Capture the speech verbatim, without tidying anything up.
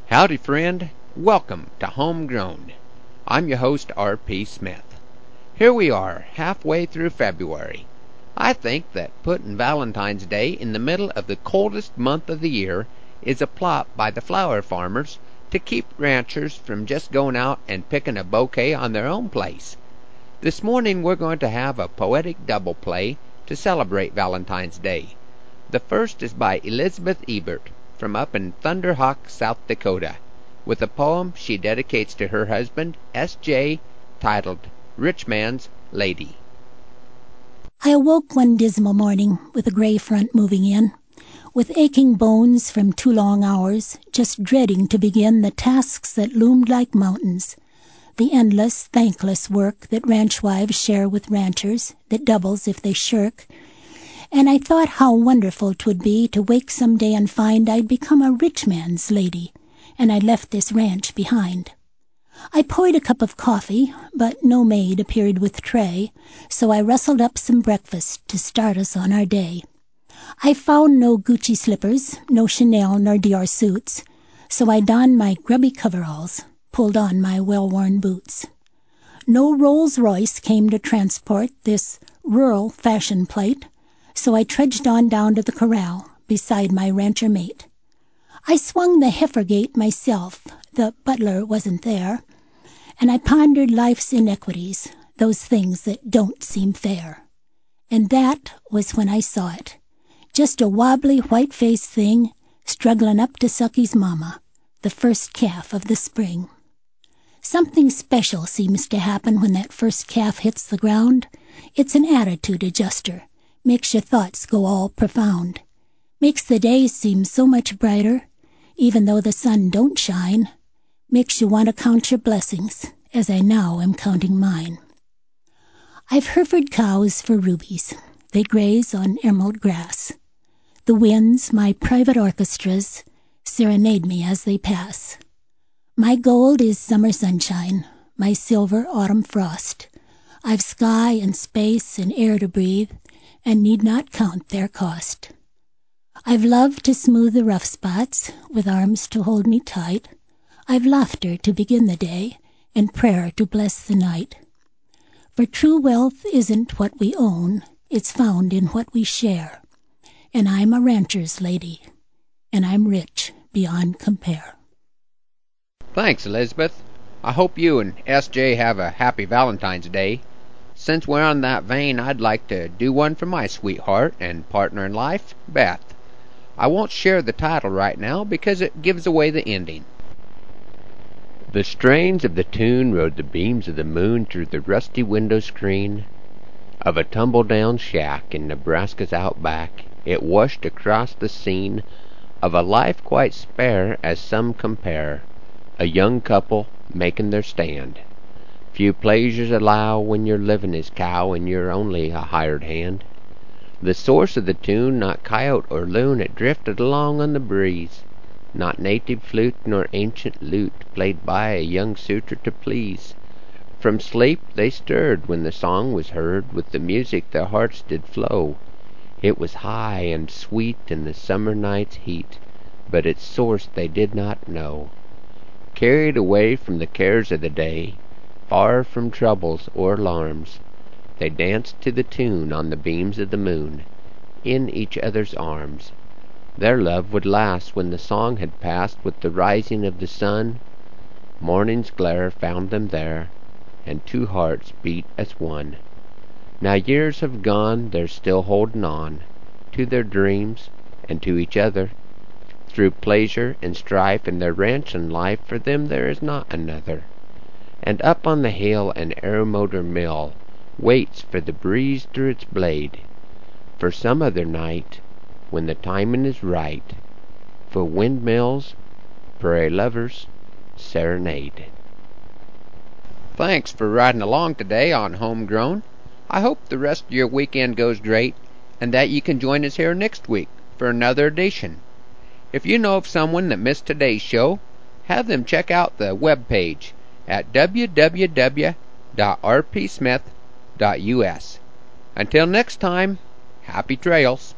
Howdy, friend. Welcome to Homegrown. I'm your host, R P Smith. Here we are, halfway through February. I think that putting Valentine's Day in the middle of the coldest month of the year is a plot by the flower farmers to keep ranchers from just going out and picking a bouquet on their own place. This morning we're going to have a poetic double play to celebrate Valentine's Day. The first is by Elizabeth Ebert from up in Thunder Hawk, South Dakota, with a poem she dedicates to her husband, S J, titled Rich Man's Lady. I awoke one dismal morning with a gray front moving in, with aching bones from two long hours, just dreading to begin the tasks that loomed like mountains, the endless, thankless work that ranch wives share with ranchers, that doubles if they shirk. And I thought how wonderful 'twould be to wake some day and find I'd become a rich man's lady, and I'd left this ranch behind. I poured a cup of coffee, but no maid appeared with tray, so I rustled up some breakfast to start us on our day. I found no Gucci slippers, no Chanel nor Dior suits, so I donned my grubby coveralls, pulled on my well-worn boots. No Rolls-Royce came to transport this rural fashion plate, so I trudged on down to the corral beside my rancher mate. I swung the heifer gate myself, the butler wasn't there, and I pondered life's inequities, those things that don't seem fair. And that was when I saw it, just a wobbly, white-faced thing struggling up to suck his mama, the first calf of the spring. Something special seems to happen when that first calf hits the ground. It's an attitude adjuster, makes your thoughts go all profound, makes the day seem so much brighter, even though the sun don't shine, makes you want to count your blessings, as I now am counting mine. I've Hereford cows for rubies, they graze on emerald grass. The winds, my private orchestras, serenade me as they pass. My gold is summer sunshine, my silver autumn frost. I've sky and space and air to breathe, and need not count their cost. I've love to smooth the rough spots, with arms to hold me tight. I've laughter to begin the day, and prayer to bless the night. For true wealth isn't what we own, it's found in what we share. And I'm a rancher's lady, and I'm rich beyond compare. Thanks, Elizabeth. I hope you and S J have a happy Valentine's Day. Since we're on that vein, I'd like to do one for my sweetheart and partner in life, Beth. I won't share the title right now because it gives away the ending. The strains of the tune rode the beams of the moon through the rusty window screen of a tumble-down shack in Nebraska's outback. It washed across the scene of a life quite spare, as some compare a young couple making their stand. Few pleasures allow when your living is cow and you're only a hired hand. The source of the tune, not coyote or loon, it drifted along on the breeze. Not native flute nor ancient lute, played by a young suitor to please. From sleep they stirred when the song was heard, with the music their hearts did flow. It was high and sweet in the summer night's heat, but its source they did not know. Carried away from the cares of the day, far from troubles or alarms, they danced to the tune on the beams of the moon, in each other's arms. Their love would last when the song had passed with the rising of the sun. Morning's glare found them there, and two hearts beat as one. Now years have gone, they're still holding on to their dreams and to each other. Through pleasure and strife in their ranching life, for them there is not another. And up on the hill an aeromotor mill waits for the breeze through its blade, for some other night, when the timing is right, for windmills, prairie lovers, serenade. Thanks for riding along today on Homegrown. I hope the rest of your weekend goes great, and that you can join us here next week for another edition. If you know of someone that missed today's show, have them check out the webpage at w w w dot r p smith dot u s. Until next time, happy trails.